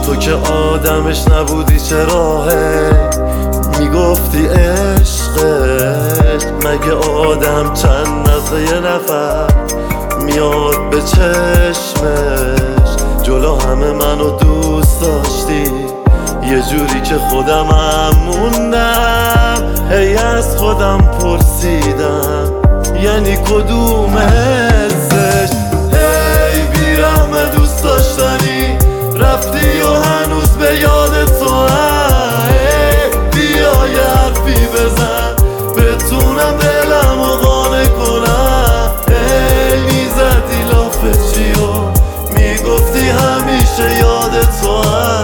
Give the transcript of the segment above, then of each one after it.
تو که آدمش نبودی چراهه میگفتی عشقت مگه آدم چند نزد یه نفر میاد به چشمش جلو همه منو دوست داشتی یه جوری که خودمم موندم هی از خودم پرسیدم یعنی کدوم حسش هی بیرحم دوست داشتنی رفتی و هنوز به یاد تو بیا یه حرفی بزن بتونم دلم و قانع کنم میزدی لاف چی و میگفتی همیشه یاد تو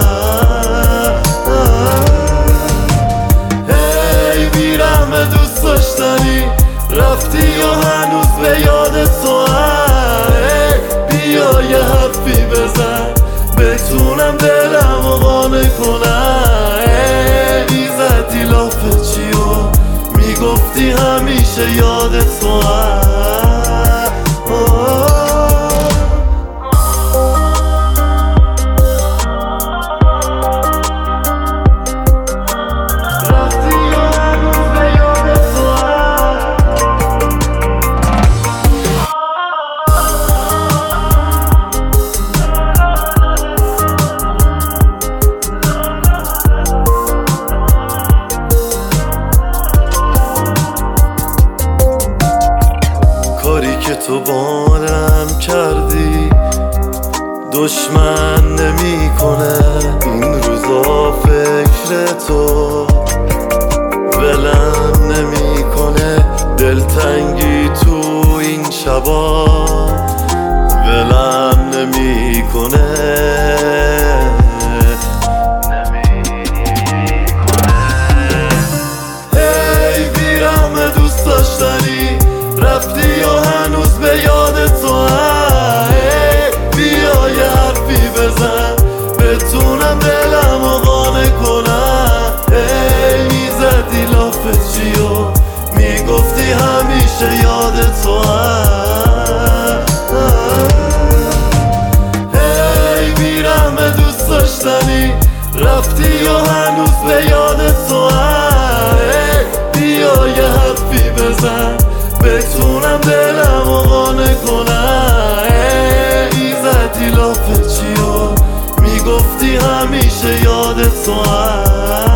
هی بیرحم دوست داشتنی رفتی و هنوز به یاد تو بیا یه حرفی بزن بتونم دلم و قانع کنم میزدی لاف چی و میگفتی همیشه یاد تو کاری که تو بارم کردی دشمن نمیکنه این روزا فکر تو ولم نمیکنه دلتنگی تو این شبا ولم نمیکنه هی بیرحم دوست داشتنی رفتی و هنوز به یاد تو بیا یه حرفی بزن بتونم دلم و قانع کنم میزدی لاف چی و میگفتی همیشه یاد تو هی بیرحم دوست داشتنی رفتی و هنوز به یاد تو بیا یه حرفی بزن بتونم دلم و قانع کنم میزدی لاف چی و میگفتی همیشه یاد تو